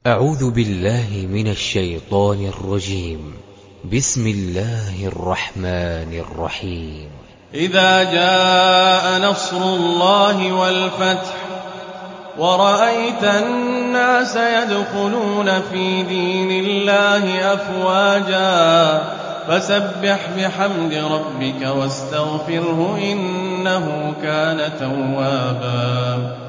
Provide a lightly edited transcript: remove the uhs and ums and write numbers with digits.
أعوذ بالله من الشيطان الرجيم. بسم الله الرحمن الرحيم. إذا جاء نصر الله والفتح ورأيت الناس يدخلون في دين الله أفواجا فسبح بحمد ربك واستغفره إنه كان توابا